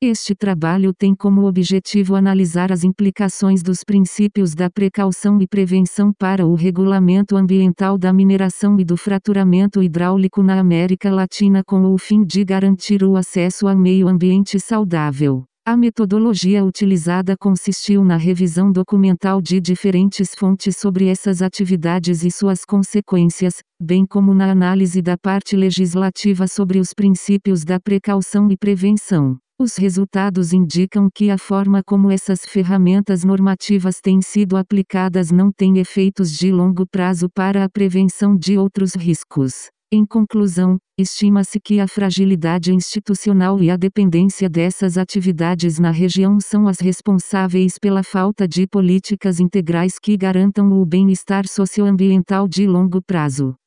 Este trabalho tem como objetivo analisar as implicações dos princípios da precaução e prevenção para o regulamento ambiental da mineração e do fraturamento hidráulico na América Latina com o fim de garantir o acesso a meio ambiente saudável. A metodologia utilizada consistiu na revisão documental de diferentes fontes sobre essas atividades e suas consequências, bem como na análise da parte legislativa sobre os princípios da precaução e prevenção. Os resultados indicam que a forma como essas ferramentas normativas têm sido aplicadas não tem efeitos de longo prazo para a prevenção de outros riscos. Em conclusão, estima-se que a fragilidade institucional e a dependência dessas atividades na região são as responsáveis pela falta de políticas integrais que garantam o bem-estar socioambiental de longo prazo.